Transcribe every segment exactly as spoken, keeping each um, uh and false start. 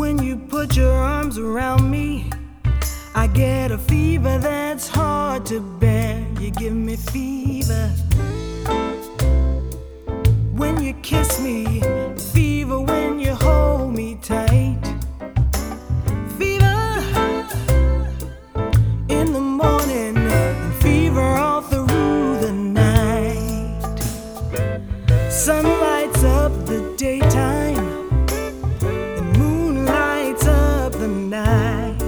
When you put your arms around me, I get a fever that's hard to bear. You give me fever. When you kiss me, fever when you hold me tight. Fever in the morning and fever all through the night. Sun lights up the daytime and moon lights up the night.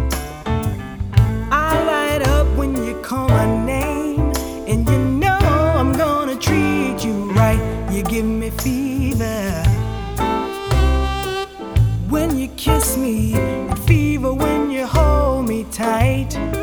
I light up when you call my name, and you know I'm gonna treat you right. You give me fever. When you kiss me, and fever when you hold me tight.